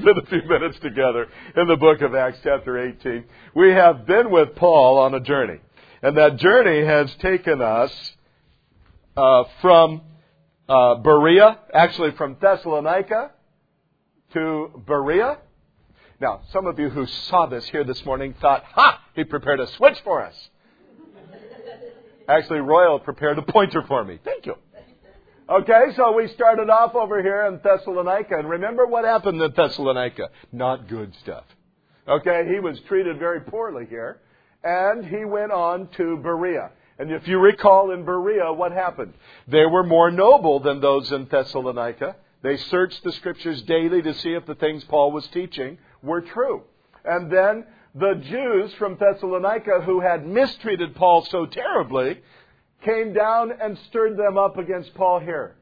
spend a few minutes together in the book of Acts chapter 18. We have been with Paul on a journey. And that journey has taken us from Berea, actually from Thessalonica to Berea. Now, some of you who saw this here this morning thought, he prepared a switch for us. Actually, Royal prepared a pointer for me. Thank you. Okay, so we started off over here in Thessalonica. And remember what happened in Thessalonica? Not good stuff. Okay, he was treated very poorly here. And he went on to Berea. And if you recall in Berea, what happened? They were more noble than those in Thessalonica. They searched the Scriptures daily to see if the things Paul was teaching were true. And then the Jews from Thessalonica who had mistreated Paul so terribly came down and stirred them up against Paul here.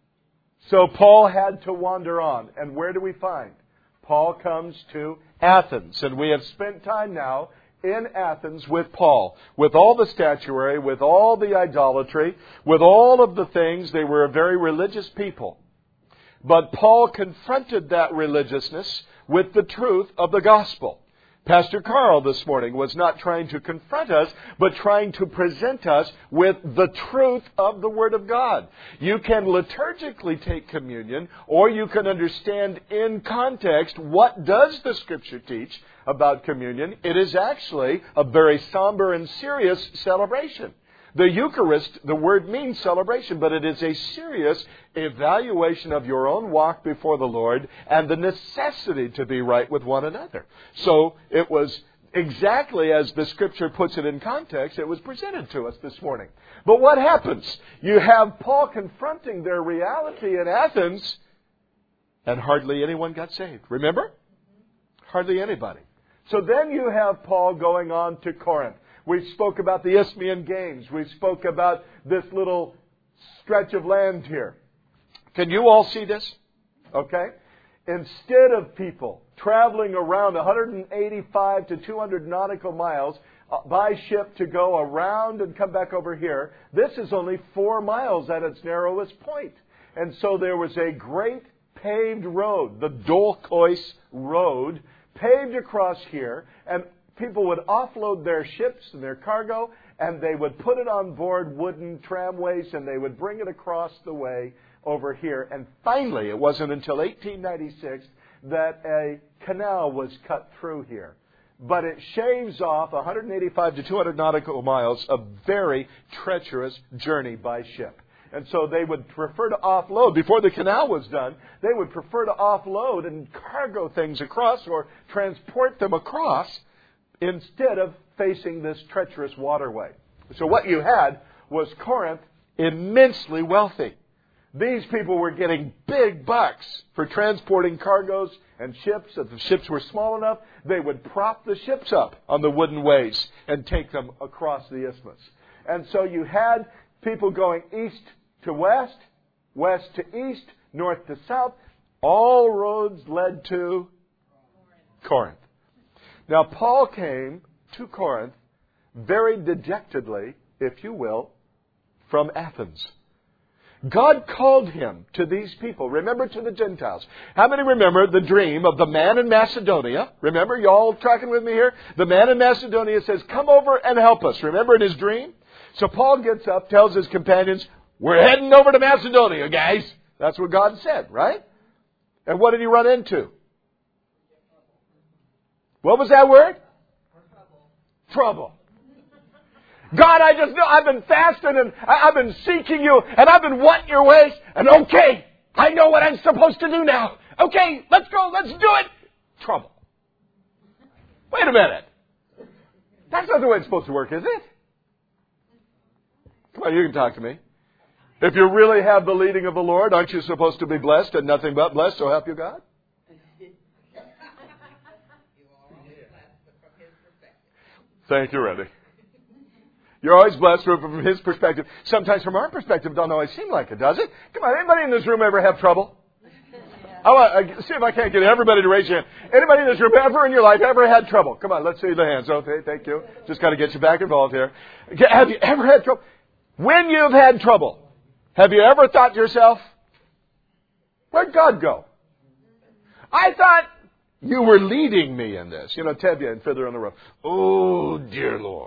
So Paul had to wander on. And where do we find? Paul comes to Athens. And we have spent time now in Athens with Paul, with all the statuary, with all the idolatry, with all of the things. They were a very religious people. But Paul confronted that religiousness with the truth of the gospel. Pastor Carl this morning was not trying to confront us, but trying to present us with the truth of the Word of God. You can liturgically take communion, or you can understand in context what does the Scripture teach about communion. It is actually a very somber and serious celebration. The Eucharist, the word means celebration, but it is a serious evaluation of your own walk before the Lord and the necessity to be right with one another. So it was exactly as the Scripture puts it in context, it was presented to us this morning. But what happens? You have Paul confronting their reality in Athens, and hardly anyone got saved. Remember? Hardly anybody. So then you have Paul going on to Corinth. We spoke about the Isthmian Games. We spoke about this little stretch of land here. Can you all see this? Okay? Instead of people traveling around 185 to 200 nautical miles by ship to go around and come back over here, this is only 4 miles at its narrowest point. And so there was a great paved road, the Dolkois Road, paved across here, and people would offload their ships and their cargo, and they would put it on board wooden tramways, and they would bring it across the way over here. And finally, it wasn't until 1896 that a canal was cut through here. But it shaves off 185 to 200 nautical miles, a very treacherous journey by ship. And so they would prefer to offload. Before the canal was done, they would prefer to offload and cargo things across or transport them across instead of facing this treacherous waterway. So what you had was Corinth immensely wealthy. These people were getting big bucks for transporting cargoes and ships. If the ships were small enough, they would prop the ships up on the wooden ways and take them across the isthmus. And so you had people going east to west, west to east, north to south. All roads led to Corinth. Now, Paul came to Corinth very dejectedly, if you will, from Athens. God called him to these people. Remember, to the Gentiles. How many remember the dream of the man in Macedonia? Remember, you all tracking with me here? The man in Macedonia says, come over and help us. Remember in his dream? So Paul gets up, tells his companions, we're heading over to Macedonia, guys. That's what God said, right? And what did he run into? What was that word? Trouble. God, I just know I've been fasting and I've been seeking you and I've been wanting your ways. And okay, I know what I'm supposed to do now. Okay, let's go, let's do it. Trouble. Wait a minute. That's not the way it's supposed to work, is it? Come on, you can talk to me. If you really have the leading of the Lord, aren't you supposed to be blessed and nothing but blessed, so help you God? Thank you, Randy. You're always blessed from His perspective. Sometimes from our perspective, it doesn't always seem like it, does it? Come on, anybody in this room ever have trouble? I want to see if I can't get everybody to raise your hand. Anybody in this room ever in your life ever had trouble? Come on, let's see the hands. Okay, thank you. Just got to get you back involved here. Have you ever had trouble? When you've had trouble, have you ever thought to yourself, where'd God go? I thought You were leading me in this. You know, Tevye and Fiddler on the Roof. Oh, dear Lord.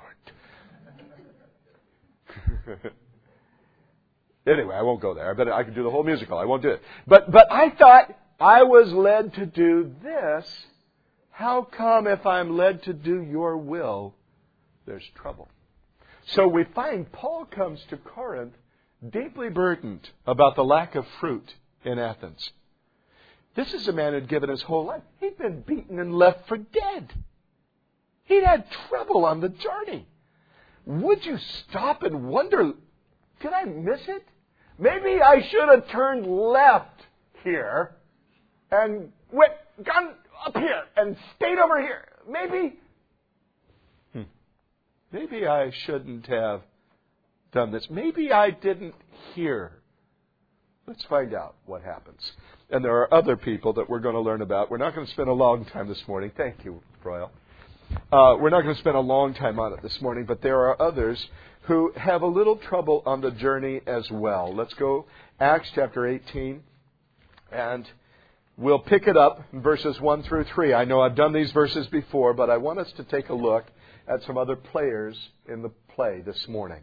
Anyway, I won't go there. I could do the whole musical. I won't do it. But I thought I was led to do this. How come if I'm led to do your will, there's trouble? So we find Paul comes to Corinth deeply burdened about the lack of fruit in Athens. This is a man who'd given his whole life. He'd been beaten and left for dead. He'd had trouble on the journey. Would you stop and wonder, did I miss it? Maybe I should have turned left here and gone up here and stayed over here. Maybe I shouldn't have done this. Maybe I didn't hear. Let's find out what happens. And there are other people that we're going to learn about. We're not going to spend a long time this morning. Thank you, Royal. We're not going to spend a long time on it this morning, but there are others who have a little trouble on the journey as well. Let's go Acts chapter 18, and we'll pick it up in verses 1 through 3. I know I've done these verses before, but I want us to take a look at some other players in the play this morning.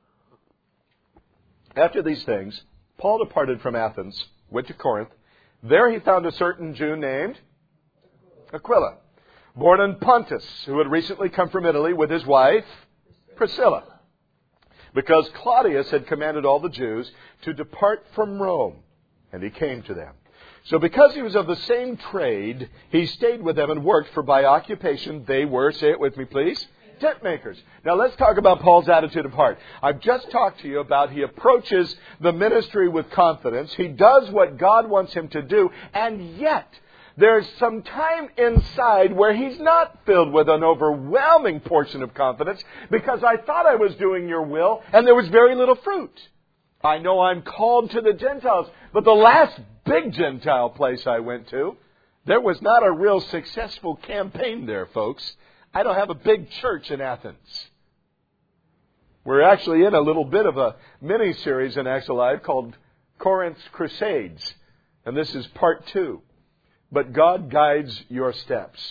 After these things, Paul departed from Athens, went to Corinth. There he found a certain Jew named Aquila, born in Pontus, who had recently come from Italy with his wife, Priscilla, because Claudius had commanded all the Jews to depart from Rome, and he came to them. So because he was of the same trade, he stayed with them and worked, for by occupation they were, say it with me please, tent makers. Now let's talk about Paul's attitude of heart. I've just talked to you about he approaches the ministry with confidence. He does what God wants him to do, and yet there's some time inside where he's not filled with an overwhelming portion of confidence, because I thought I was doing your will and there was very little fruit. I know I'm called to the Gentiles, but the last big Gentile place I went to, there was not a real successful campaign there, folks. I don't have a big church in Athens. We're actually in a little bit of a mini-series in Acts Alive called Corinth's Crusades, and this is part 2. But God guides your steps.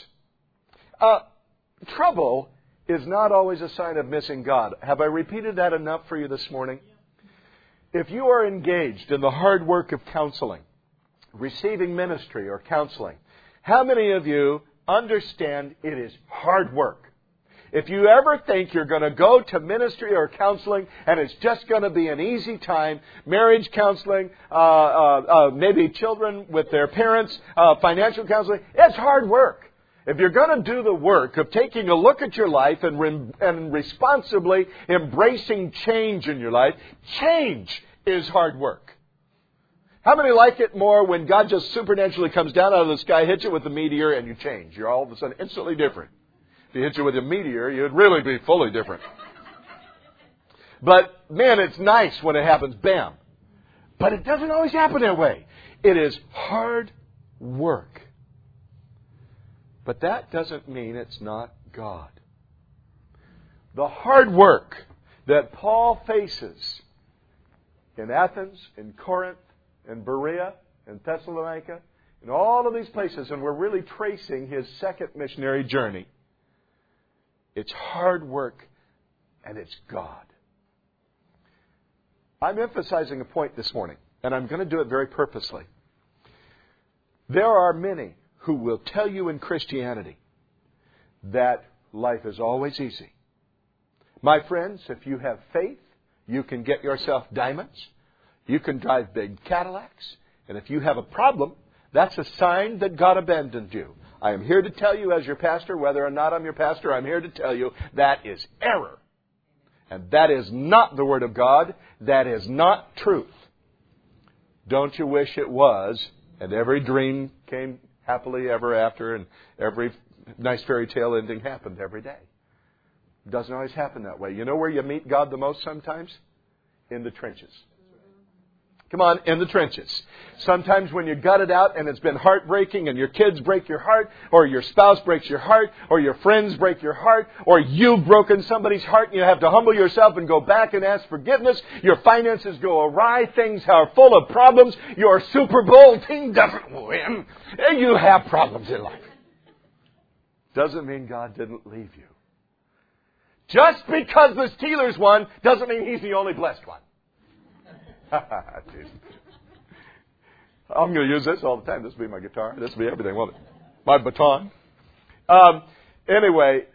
Trouble is not always a sign of missing God. Have I repeated that enough for you this morning? If you are engaged in the hard work of counseling, receiving ministry or counseling, how many of you understand it is hard work? If you ever think you're going to go to ministry or counseling and it's just going to be an easy time, marriage counseling, maybe children with their parents, financial counseling, it's hard work. If you're going to do the work of taking a look at your life and responsibly embracing change in your life, change is hard work. How many like it more when God just supernaturally comes down out of the sky, hits you with a meteor, and you change? You're all of a sudden instantly different. If he hit you with a meteor, you'd really be fully different. But, man, it's nice when it happens, bam. But it doesn't always happen that way. It is hard work. But that doesn't mean it's not God. The hard work that Paul faces in Athens, in Corinth, in Berea, in Thessalonica, in all of these places, and we're really tracing his second missionary journey. It's hard work, and it's God. I'm emphasizing a point this morning, and I'm going to do it very purposely. There are many who will tell you in Christianity that life is always easy. My friends, if you have faith, you can get yourself diamonds. You can drive big Cadillacs. And if you have a problem, that's a sign that God abandoned you. I am here to tell you as your pastor, whether or not I'm your pastor, I'm here to tell you that is error. And that is not the Word of God. That is not truth. Don't you wish it was, and every dream came happily ever after, and every nice fairy tale ending happened every day? It doesn't always happen that way. You know where you meet God the most sometimes? In the trenches. Come on, in the trenches. Sometimes when you gut it out and it's been heartbreaking and your kids break your heart, or your spouse breaks your heart, or your friends break your heart, or you've broken somebody's heart and you have to humble yourself and go back and ask forgiveness. Your finances go awry. Things are full of problems. Your Super Bowl team doesn't win. And you have problems in life. doesn't mean God didn't leave you. Just because the Steelers won doesn't mean He's the only blessed one. I'm going to use this all the time. This will be my guitar. This will be everything, won't it? My baton. Anyway,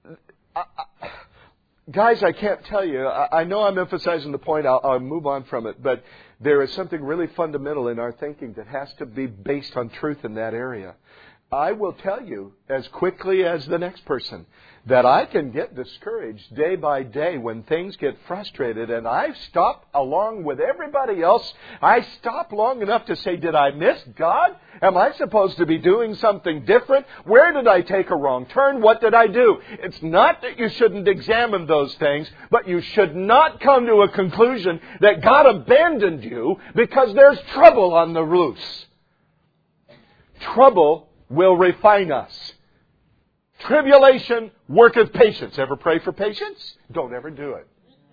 guys, I can't tell you. I know I'm emphasizing the point. I'll move on from it. But there is something really fundamental in our thinking that has to be based on truth in that area. I will tell you as quickly as the next person that I can get discouraged day by day when things get frustrated, and I stop along with everybody else. I stop long enough to say, did I miss God? Am I supposed to be doing something different? Where did I take a wrong turn? What did I do? It's not that you shouldn't examine those things, but you should not come to a conclusion that God abandoned you because there's trouble on the loose. Trouble will refine us. Tribulation worketh patience. Ever pray for patience? Don't ever do it.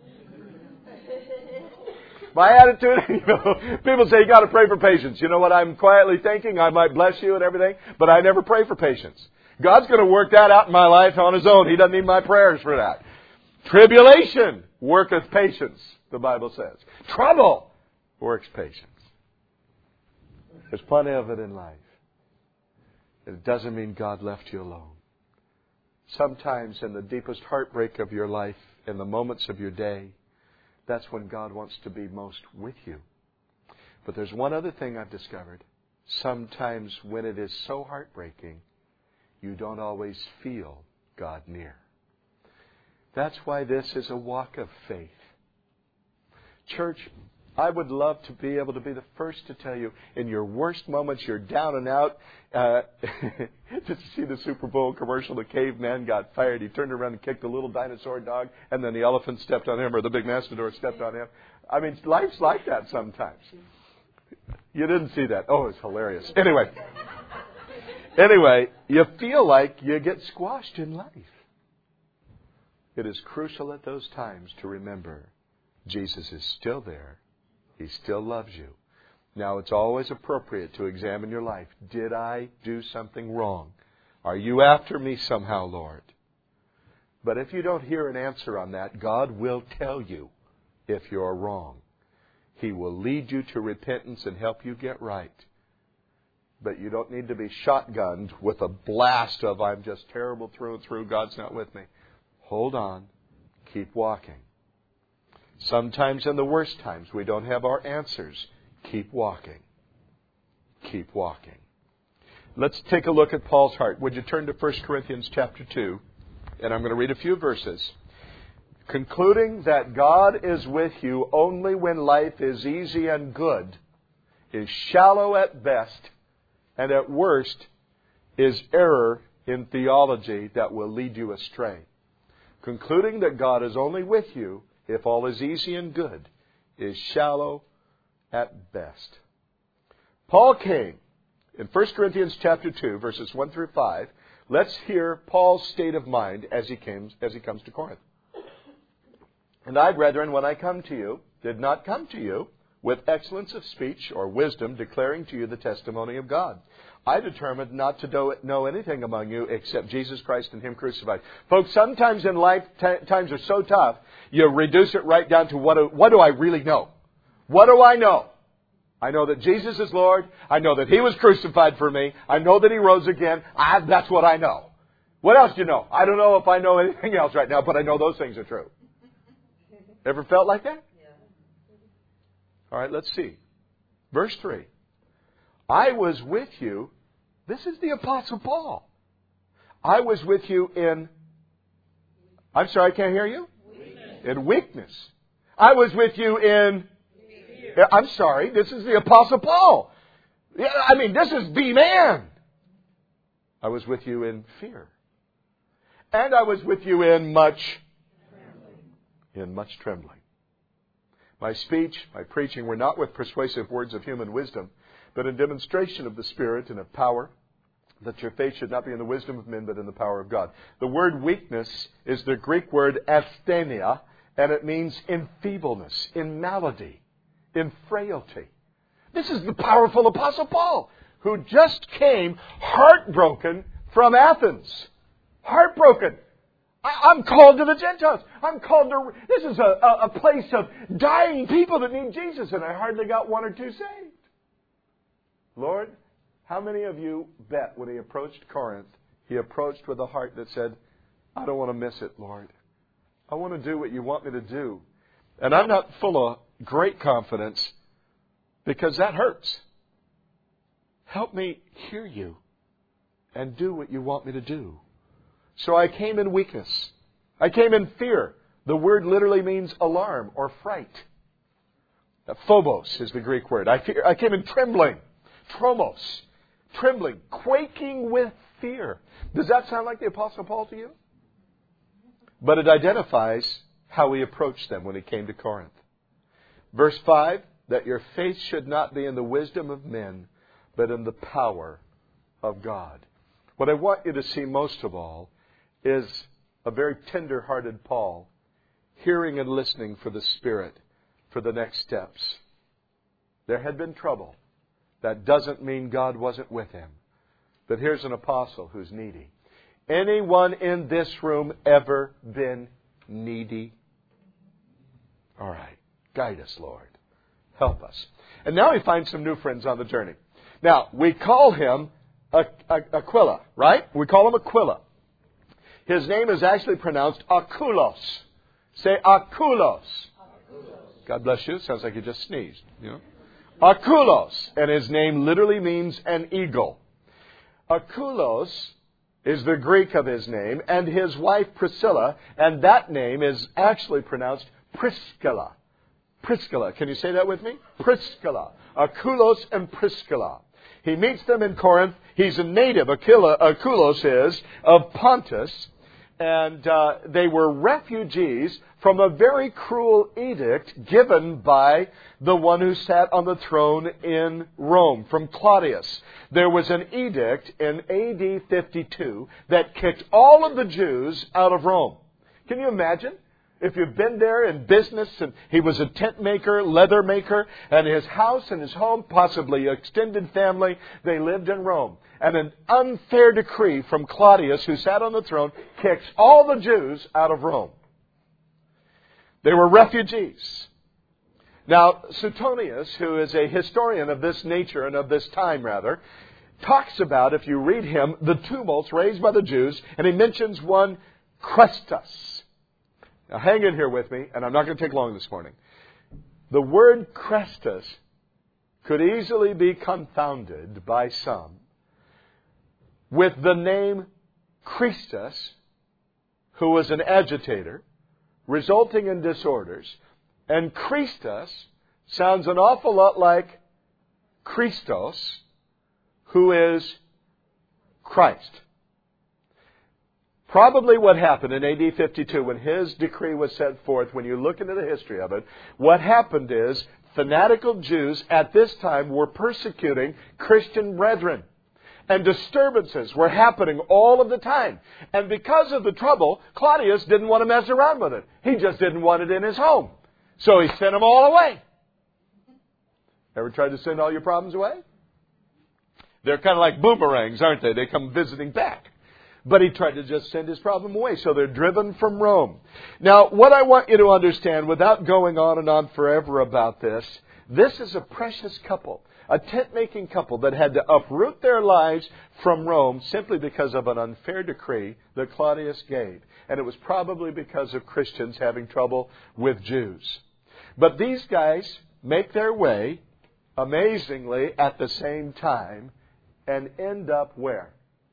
My attitude, people say you got to pray for patience. You know what I'm quietly thinking? I might bless you and everything, but I never pray for patience. God's going to work that out in my life on His own. He doesn't need my prayers for that. Tribulation worketh patience, the Bible says. Trouble works patience. There's plenty of it in life. It doesn't mean God left you alone. Sometimes in the deepest heartbreak of your life, in the moments of your day, that's when God wants to be most with you. But there's one other thing I've discovered. Sometimes when it is so heartbreaking, you don't always feel God near. That's why this is a walk of faith. Church, I would love to be able to be the first to tell you, in your worst moments, you're down and out. Did you see the Super Bowl commercial? The caveman got fired. He turned around and kicked a little dinosaur dog, and then the elephant stepped on him, or the big mastodon stepped on him. I mean, life's like that sometimes. You didn't see that. Oh, it's hilarious. Anyway, you feel like you get squashed in life. It is crucial at those times to remember Jesus is still there. He still loves you. Now, it's always appropriate to examine your life. Did I do something wrong? Are you after me somehow, Lord? But if you don't hear an answer on that, God will tell you if you're wrong. He will lead you to repentance and help you get right. But you don't need to be shotgunned with a blast of, I'm just terrible through and through, God's not with me. Hold on. Keep walking. Sometimes in the worst times we don't have our answers. Keep walking. Keep walking. Let's take a look at Paul's heart. Would you turn to 1 Corinthians chapter 2? And I'm going to read a few verses. Concluding that God is with you only when life is easy and good, is shallow at best, and at worst is error in theology that will lead you astray. Concluding that God is only with you if all is easy and good, is shallow at best. Paul came in 1 Corinthians chapter 2, verses 1 through 5. Let's hear Paul's state of mind as he comes to Corinth. And I, brethren, when I come to you, did not come to you with excellence of speech or wisdom, declaring to you the testimony of God. I determined not to know anything among you except Jesus Christ and Him crucified. Folks, sometimes in life, times are so tough, you reduce it right down to what do I really know? What do I know? I know that Jesus is Lord. I know that He was crucified for me. I know that He rose again. That's what I know. What else do you know? I don't know if I know anything else right now, but I know those things are true. Ever felt like that? Yeah. All right, let's see. Verse 3. I was with you. This is the Apostle Paul. I was with you in... I'm sorry, I can't hear you? Weakness. In weakness. I was with you in... Fear. I'm sorry, this is the Apostle Paul. I mean, this is the man. I was with you in fear. And I was with you in much trembling. My speech, my preaching were not with persuasive words of human wisdom, but in demonstration of the Spirit and of power, that your faith should not be in the wisdom of men, but in the power of God. The word weakness is the Greek word asthenia, and it means in feebleness, in malady, in frailty. This is the powerful Apostle Paul, who just came heartbroken from Athens. Heartbroken. I'm called to the Gentiles. I'm called to... This is a place of dying people that need Jesus, and I hardly got one or two saved. Lord, how many of you bet when he approached Corinth, he approached with a heart that said, I don't want to miss it, Lord. I want to do what you want me to do. And I'm not full of great confidence because that hurts. Help me hear you and do what you want me to do. So I came in weakness. I came in fear. The word literally means alarm or fright. Phobos is the Greek word. I came in trembling. Tromos. Trembling. Quaking with fear. Does that sound like the Apostle Paul to you? But it identifies how he approached them when he came to Corinth. Verse 5, that your faith should not be in the wisdom of men, but in the power of God. What I want you to see most of all is a very tender-hearted Paul hearing and listening for the Spirit for the next steps. There had been trouble. That doesn't mean God wasn't with him. But here's an apostle who's needy. Anyone in this room ever been needy? All right. Guide us, Lord. Help us. And now we find some new friends on the journey. Now, we call him Aquila, right? We call him Aquila. His name is actually pronounced Akulos. Say Akulos. God bless you. Sounds like you just sneezed. You know? Akulos. And his name literally means an eagle. Akulos is the Greek of his name, and his wife Priscilla, and that name is actually pronounced Priscilla. Priscilla. Can you say that with me? Priscilla. Akulos and Priscilla. He meets them in Corinth. He's a native, Akulos is, of Pontus. And they were refugees from a very cruel edict given by the one who sat on the throne in Rome, from Claudius. There was an edict in AD 52 that kicked all of the Jews out of Rome. Can you imagine? If you've been there in business, and he was a tent maker, leather maker, and his house and his home, possibly extended family, they lived in Rome. And an unfair decree from Claudius, who sat on the throne, kicks all the Jews out of Rome. They were refugees. Now, Suetonius, who is a historian of this nature and of this time, rather, talks about, if you read him, the tumults raised by the Jews, and he mentions one, Chrestus. Now, hang in here with me, and I'm not going to take long this morning. The word Chrestus could easily be confounded by some with the name Christus, who was an agitator, resulting in disorders. And Christus sounds an awful lot like Christos, who is Christ. Probably what happened in AD 52 when his decree was set forth, when you look into the history of it, what happened is fanatical Jews at this time were persecuting Christian brethren. And disturbances were happening all of the time. And because of the trouble, Claudius didn't want to mess around with it. He just didn't want it in his home. So he sent them all away. Ever tried to send all your problems away? They're kind of like boomerangs, aren't they? They come visiting back. But he tried to just send his problem away. So they're driven from Rome. Now, what I want you to understand, without going on and on forever about this is a precious couple. A tent-making couple that had to uproot their lives from Rome simply because of an unfair decree that Claudius gave. And it was probably because of Christians having trouble with Jews. But these guys make their way, amazingly, at the same time, and end up where?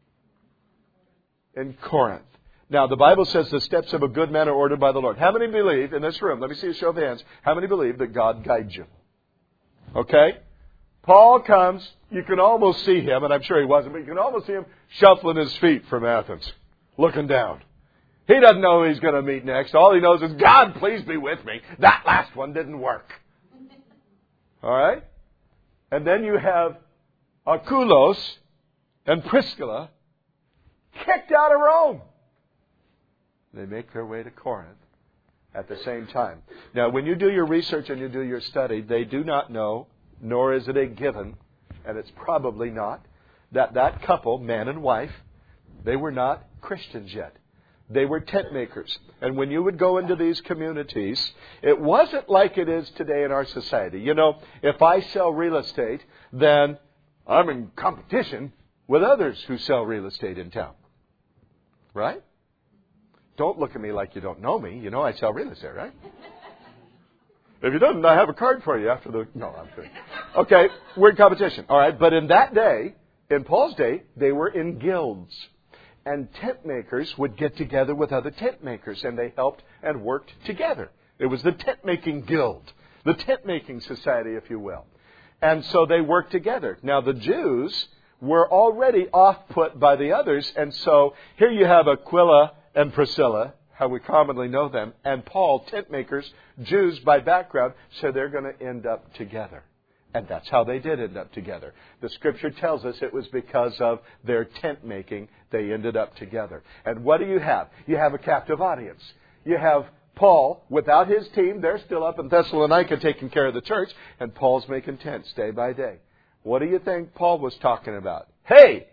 In Corinth. Now, the Bible says the steps of a good man are ordered by the Lord. How many believe, in this room, let me see a show of hands, how many believe that God guides you? Okay? Paul comes, you can almost see him, and I'm sure he wasn't, but you can almost see him shuffling his feet from Athens, looking down. He doesn't know who he's going to meet next. All he knows is, God, please be with me. That last one didn't work. All right? And then you have Akulos and Priscilla kicked out of Rome. They make their way to Corinth at the same time. Now, when you do your research and you do your study, they do not know, nor is it a given, and it's probably not, that couple, man and wife, They were not Christians yet. They were tent makers. And when you would go into these communities, it wasn't like it is today in our society. You know, if I sell real estate, then I'm in competition with others who sell real estate in town. Right? Don't look at me like you don't know me. You know I sell real estate, right? If you don't, I have a card for you after the... No, I'm kidding. Okay, we're in competition. All right, but in that day, in Paul's day, they were in guilds. And tent makers would get together with other tent makers, and they helped and worked together. It was the tent-making guild, the tent-making society, if you will. And so they worked together. Now, the Jews were already off-put by the others, and so here you have Aquila and Priscilla, how we commonly know them, and Paul, tent makers, Jews by background, so they're going to end up together. And that's how they did end up together. The Scripture tells us it was because of their tent making they ended up together. And what do you have? You have a captive audience. You have Paul, without his team, they're still up in Thessalonica taking care of the church, and Paul's making tents day by day. What do you think Paul was talking about? Hey!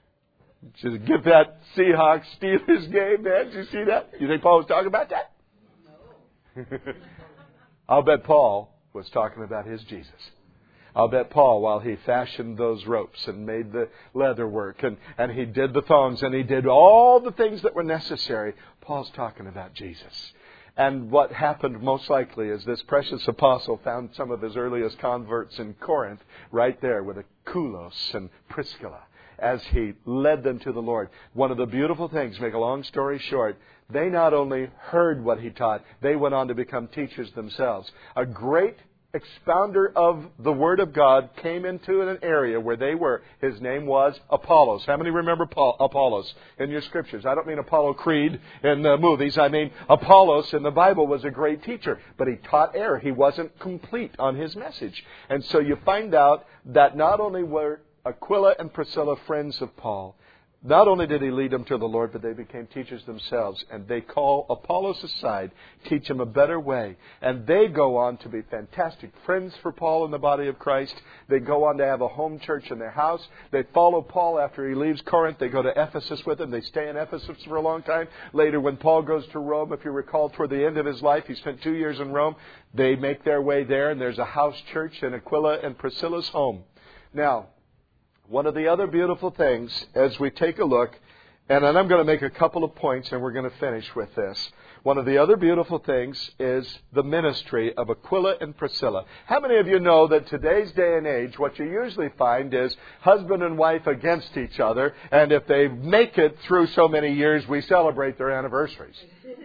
Did you get that Seahawks-Steelers game, man? Did you see that? You think Paul was talking about that? No. I'll bet Paul was talking about his Jesus. I'll bet Paul, while he fashioned those ropes and made the leather work and he did the thongs and he did all the things that were necessary, Paul's talking about Jesus. And what happened most likely is this precious apostle found some of his earliest converts in Corinth right there with Aquilos and Priscilla as he led them to the Lord. One of the beautiful things, make a long story short, they not only heard what he taught, they went on to become teachers themselves. A great expounder of the Word of God came into an area where they were. His name was Apollos. How many remember Apollos in your Scriptures? I don't mean Apollo Creed in the movies. I mean Apollos in the Bible was a great teacher, but he taught error. He wasn't complete on his message. And so you find out that not only were Aquila and Priscilla friends of Paul, not only did he lead them to the Lord, but they became teachers themselves. And they call Apollos aside, teach him a better way. And they go on to be fantastic friends for Paul in the body of Christ. They go on to have a home church in their house. They follow Paul after he leaves Corinth. They go to Ephesus with him. They stay in Ephesus for a long time. Later, when Paul goes to Rome, if you recall, toward the end of his life, he spent 2 years in Rome. They make their way there, and there's a house church in Aquila and Priscilla's home. Now, one of the other beautiful things as we take a look, and then I'm going to make a couple of points and we're going to finish with this. One of the other beautiful things is the ministry of Aquila and Priscilla. How many of you know that today's day and age, what you usually find is husband and wife against each other, and if they make it through so many years, we celebrate their anniversaries.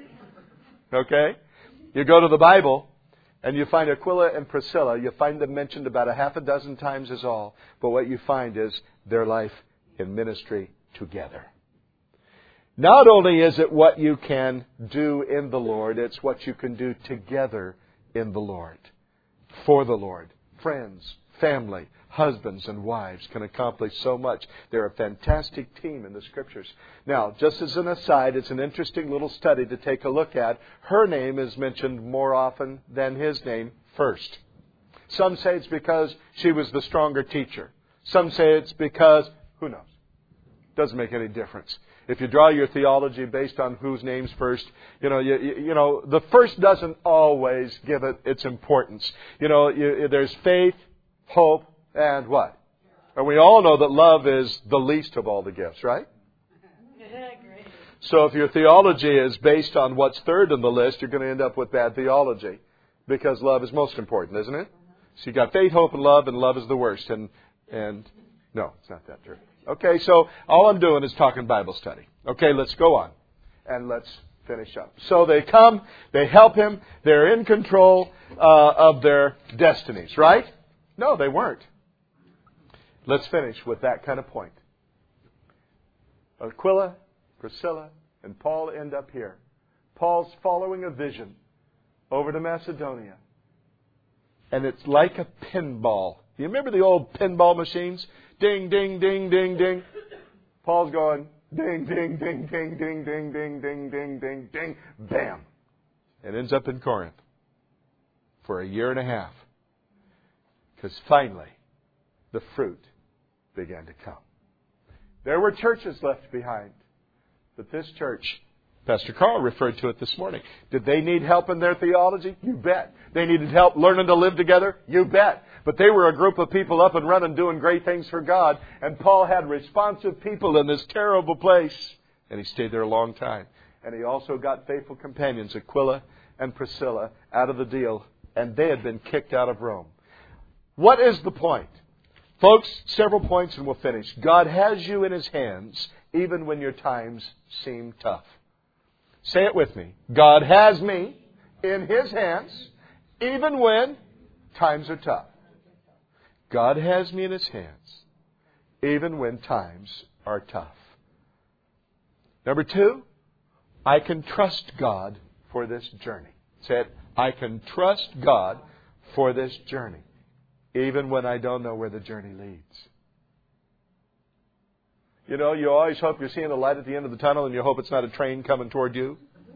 Okay? You go to the Bible, and you find Aquila and Priscilla, you find them mentioned about a half a dozen times is all. But what you find is their life in ministry together. Not only is it what you can do in the Lord, it's what you can do together in the Lord. For the Lord. Friends, family, husbands and wives can accomplish so much. They're a fantastic team in the Scriptures. Now, just as an aside, it's an interesting little study to take a look at. Her name is mentioned more often than his name first. Some say it's because she was the stronger teacher. Some say it's because, who knows? Doesn't make any difference. If you draw your theology based on whose name's first, you know, the first doesn't always give it its importance. There's faith, hope, and what? And we all know that love is the least of all the gifts, right? So if your theology is based on what's third on the list, you're going to end up with bad theology. Because love is most important, isn't it? So you got faith, hope, and love is the worst. And no, it's not that true. Okay, so all I'm doing is talking Bible study. Okay, let's go on. And let's finish up. So they come, they help him, they're in control of their destinies, right? No, they weren't. Let's finish with that kind of point. Aquila, Priscilla, and Paul end up here. Paul's following a vision over to Macedonia. And it's like a pinball. You remember the old pinball machines? Ding, ding, ding, ding, ding. Paul's going ding, ding, ding, ding, ding, ding, ding, ding, ding, ding, ding. Bam. It ends up in Corinth for a year and a half. Because finally, the fruit began to come. There were churches left behind. But this church, Pastor Carl referred to it this morning. Did they need help in their theology? You bet. They needed help learning to live together? You bet. But they were a group of people up and running, doing great things for God. And Paul had responsive people in this terrible place. And he stayed there a long time. And he also got faithful companions, Aquila and Priscilla, out of the deal. And they had been kicked out of Rome. What is the point? Folks, several points and we'll finish. God has you in His hands even when your times seem tough. Say it with me. God has me in His hands even when times are tough. God has me in His hands even when times are tough. Number 2, I can trust God for this journey. Say it. I can trust God for this journey even when I don't know where the journey leads. You know, you always hope you're seeing a light at the end of the tunnel and you hope it's not a train coming toward you.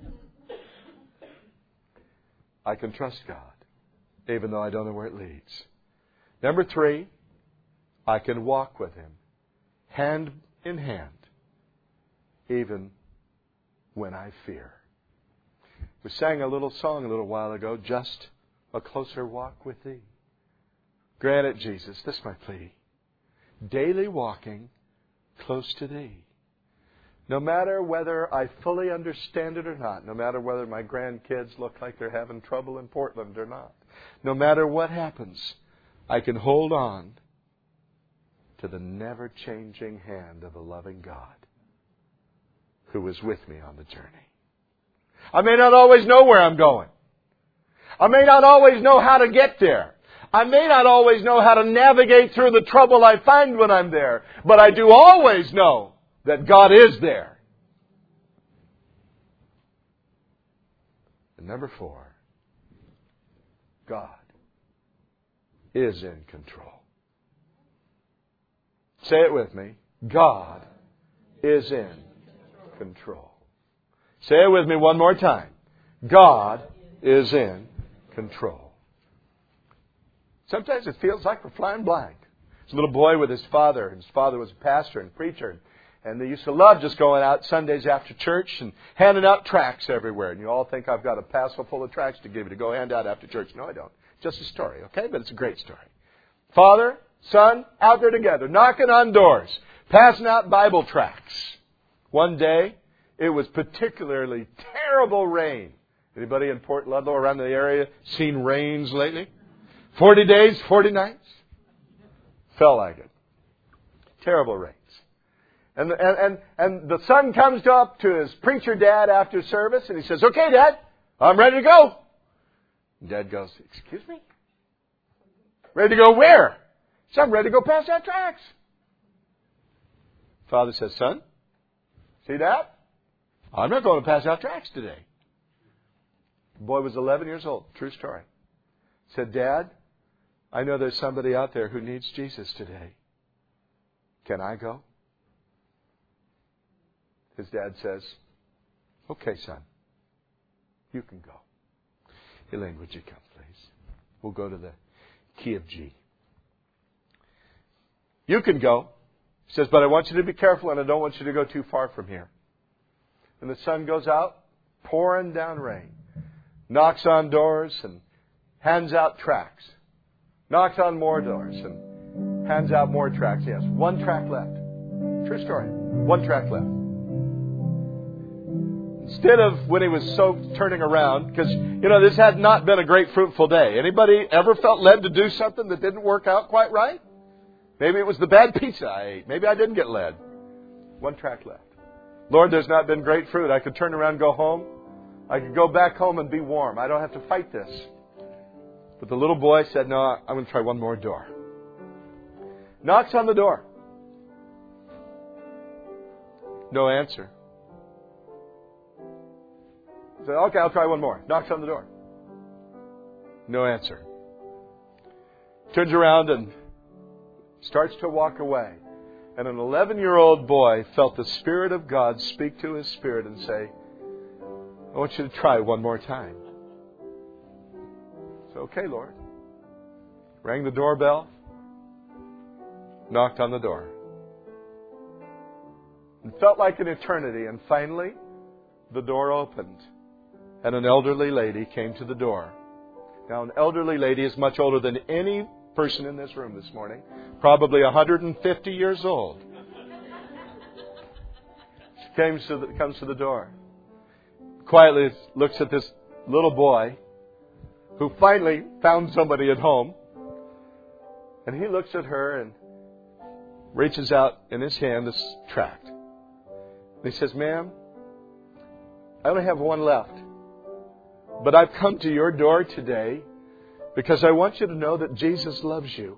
I can trust God, even though I don't know where it leads. Number 3, I can walk with Him, hand in hand, even when I fear. We sang a little song a little while ago, Just a Closer Walk with Thee. Grant it, Jesus, this is my plea. Daily walking close to Thee. No matter whether I fully understand it or not, no matter whether my grandkids look like they're having trouble in Portland or not, no matter what happens, I can hold on to the never-changing hand of a loving God who is with me on the journey. I may not always know where I'm going. I may not always know how to get there. I may not always know how to navigate through the trouble I find when I'm there. But I do always know that God is there. And number 4, God is in control. Say it with me. God is in control. Say it with me one more time. God is in control. Sometimes it feels like we're flying blind. There's a little boy with his father. His father was a pastor and preacher. And they used to love just going out Sundays after church and handing out tracts everywhere. And you all think I've got a parcel full of tracts to give you to go hand out after church. No, I don't. Just a story, okay? But it's a great story. Father, son, out there together, knocking on doors, passing out Bible tracts. One day, it was particularly terrible rain. Anybody in Port Ludlow around the area seen rains lately? 40 days, 40 nights. Felt like it. Terrible rains. And the son comes up to his preacher dad after service and he says, "Okay, Dad, I'm ready to go." And Dad goes, "Excuse me? Ready to go where?" He said, "I'm ready to go pass out tracts." Father says, "Son, see that? I'm not going to pass out tracts today." The boy was 11 years old. True story. Said, "Dad, I know there's somebody out there who needs Jesus today. Can I go?" His dad says, "Okay, son, you can go." Elaine, would you come, please? We'll go to the key of G. "You can go." He says, "But I want you to be careful and I don't want you to go too far from here." And the son goes out, pouring down rain, knocks on doors and hands out tracts. Knocks on more doors and hands out more tracts. Yes, 1 tract left. True story. 1 tract left. Instead of, when he was soaked, turning around, because, this had not been a great fruitful day. Anybody ever felt led to do something that didn't work out quite right? Maybe it was the bad pizza I ate. Maybe I didn't get led. 1 tract left. "Lord, there's not been great fruit. I could turn around and go home. I could go back home and be warm. I don't have to fight this." But the little boy said, "No, I'm going to try 1 more door." Knocks on the door. No answer. He said, "Okay, I'll try 1 more." Knocks on the door. No answer. Turns around and starts to walk away. And an 11-year-old boy felt the Spirit of God speak to his spirit and say, "I want you to try 1 more time." So, "Okay, Lord." Rang the doorbell. Knocked on the door. It felt like an eternity. And finally, the door opened. And an elderly lady came to the door. Now, an elderly lady is much older than any person in this room this morning. Probably 150 years old. She comes to the door. Quietly looks at this little boy who finally found somebody at home. And he looks at her and reaches out in his hand this tract. And he says, "Ma'am, I only have one left. But I've come to your door today because I want you to know that Jesus loves you.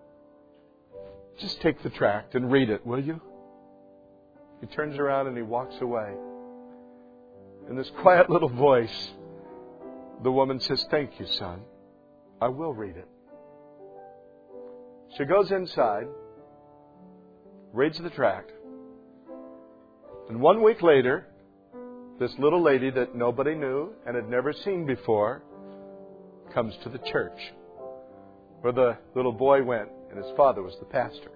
Just take the tract and read it, will you?" He turns around and he walks away. In this quiet little voice, the woman says, "Thank you, son. I will read it." She goes inside, reads the tract, and 1 week later, this little lady that nobody knew and had never seen before comes to the church where the little boy went, and his father was the pastor.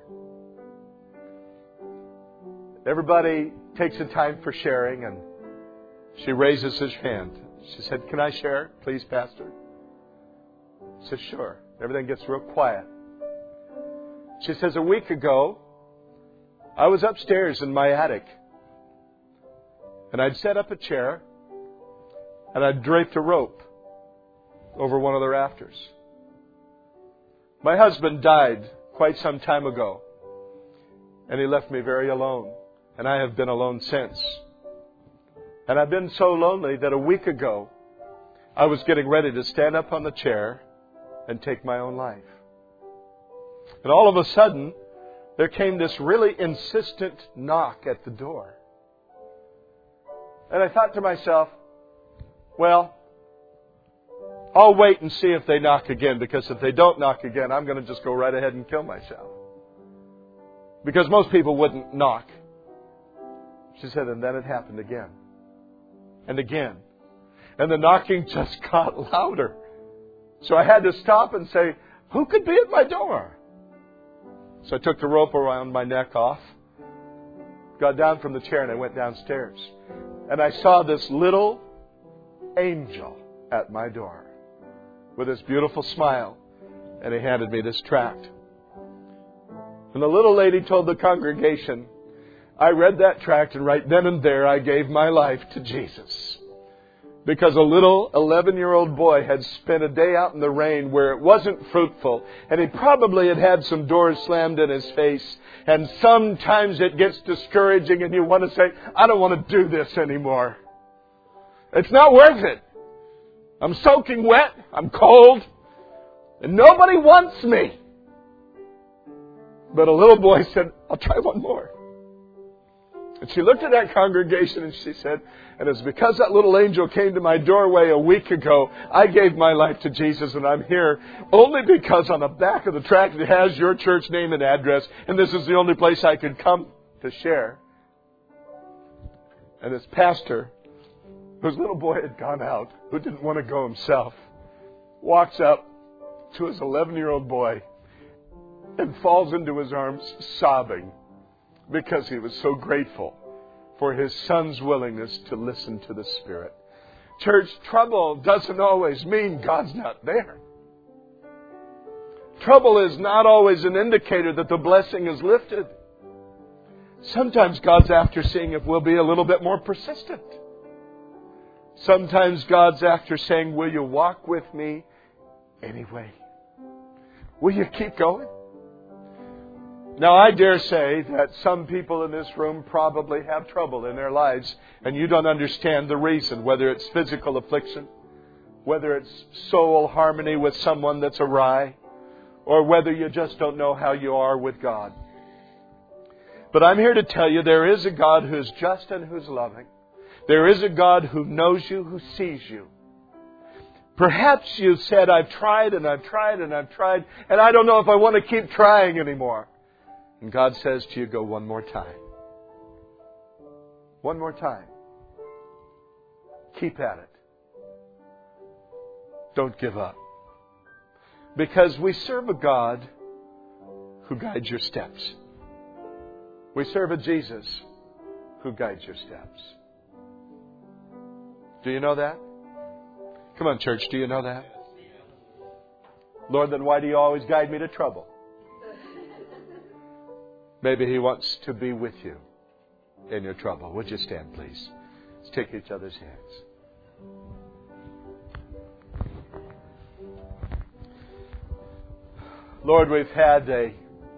Everybody takes a time for sharing, and she raises his hand. She said, "Can I share, please, Pastor?" He says, "Sure." Everything gets real quiet. She says, "A week ago, I was upstairs in my attic, and I'd set up a chair, and I'd draped a rope over one of the rafters. My husband died quite some time ago, and he left me very alone, and I have been alone since. And I've been so lonely that a week ago, I was getting ready to stand up on the chair and take my own life. And all of a sudden, there came this really insistent knock at the door. And I thought to myself, well, I'll wait and see if they knock again, because if they don't knock again, I'm going to just go right ahead and kill myself. Because most people wouldn't knock." She said, and then it happened again. And again. And the knocking just got louder. So I had to stop and say, "Who could be at my door?" So I took the rope around my neck off, got down from the chair, and I went downstairs. And I saw this little angel at my door with this beautiful smile. And he handed me this tract. And the little lady told the congregation, "I read that tract, and right then and there I gave my life to Jesus." Because a little 11-year-old boy had spent a day out in the rain where it wasn't fruitful, and he probably had had some doors slammed in his face. And sometimes it gets discouraging and you want to say, "I don't want to do this anymore. It's not worth it. I'm soaking wet, I'm cold, and nobody wants me." But a little boy said, "I'll try one more." And she looked at that congregation and she said, "And it's because that little angel came to my doorway a week ago, I gave my life to Jesus, and I'm here only because on the back of the tract it has your church name and address, and this is the only place I could come to share." And this pastor, whose little boy had gone out, who didn't want to go himself, walks up to his 11-year-old boy and falls into his arms sobbing, because he was so grateful for his son's willingness to listen to the Spirit. Church, trouble doesn't always mean God's not there. Trouble is not always an indicator that the blessing is lifted. Sometimes God's after seeing if we'll be a little bit more persistent. Sometimes God's after saying, "Will you walk with me anyway? Will you keep going?" Now, I dare say that some people in this room probably have trouble in their lives, and you don't understand the reason, whether it's physical affliction, whether it's soul harmony with someone that's awry, or whether you just don't know how you are with God. But I'm here to tell you there is a God who's just and who's loving. There is a God who knows you, who sees you. Perhaps you've said, "I've tried and I've tried and I've tried, and I don't know if I want to keep trying anymore." And God says to you, "Go one more time. One more time. Keep at it. Don't give up." Because we serve a God who guides your steps. We serve a Jesus who guides your steps. Do you know that? Come on, church, do you know that? Lord, then why do you always guide me to trouble? Maybe He wants to be with you in your trouble. Would you stand, please? Let's take each other's hands. Lord, we've had a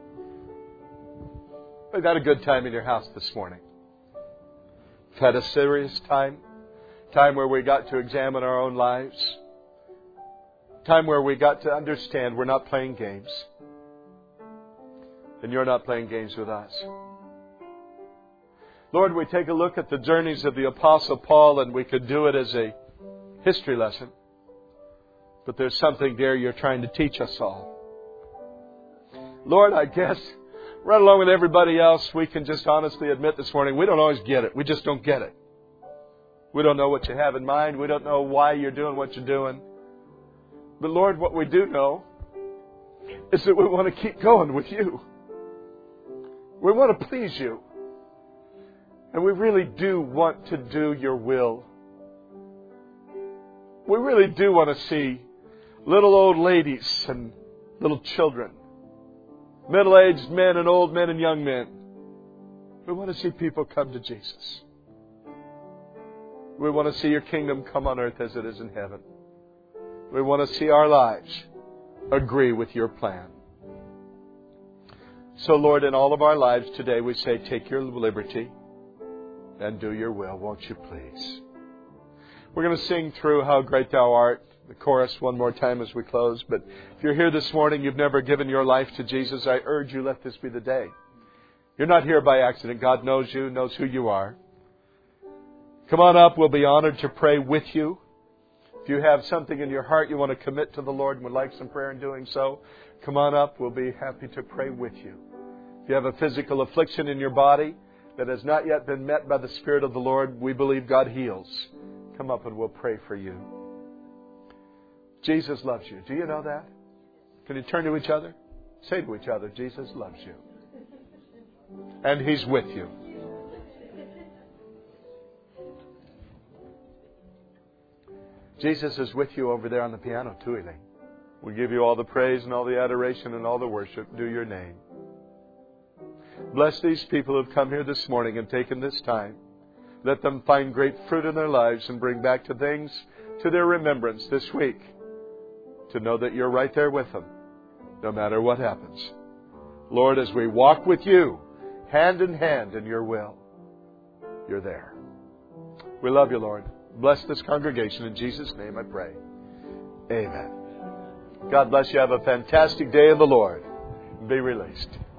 good time in your house this morning. We've had a serious time where we got to examine our own lives, time where we got to understand we're not playing games, and you're not playing games with us. Lord, we take a look at the journeys of the Apostle Paul, and we could do it as a history lesson, but there's something there you're trying to teach us all. Lord, I guess right along with everybody else, we can just honestly admit this morning, we don't always get it. We just don't get it. We don't know what you have in mind. We don't know why you're doing what you're doing. But Lord, what we do know is that we want to keep going with you. We want to please you. And we really do want to do your will. We really do want to see little old ladies and little children, middle-aged men and old men and young men. We want to see people come to Jesus. We want to see your kingdom come on earth as it is in heaven. We want to see our lives agree with your plan. So, Lord, in all of our lives today, we say, take your liberty and do your will, won't you please? We're going to sing through How Great Thou Art, the chorus one more time as we close. But if you're here this morning, you've never given your life to Jesus, I urge you, let this be the day. You're not here by accident. God knows you, knows who you are. Come on up. We'll be honored to pray with you. If you have something in your heart you want to commit to the Lord and would like some prayer in doing so, come on up. We'll be happy to pray with you. If you have a physical affliction in your body that has not yet been met by the Spirit of the Lord, we believe God heals. Come up and we'll pray for you. Jesus loves you. Do you know that? Can you turn to each other? Say to each other, Jesus loves you. And He's with you. Jesus is with you over there on the piano too, Elaine. We give you all the praise and all the adoration and all the worship due your name. Bless these people who have come here this morning and taken this time. Let them find great fruit in their lives and bring back to things to their remembrance this week to know that you're right there with them no matter what happens. Lord, as we walk with you hand in hand in your will, you're there. We love you, Lord. Bless this congregation. In Jesus' name I pray. Amen. God bless you. Have a fantastic day in the Lord. Be released.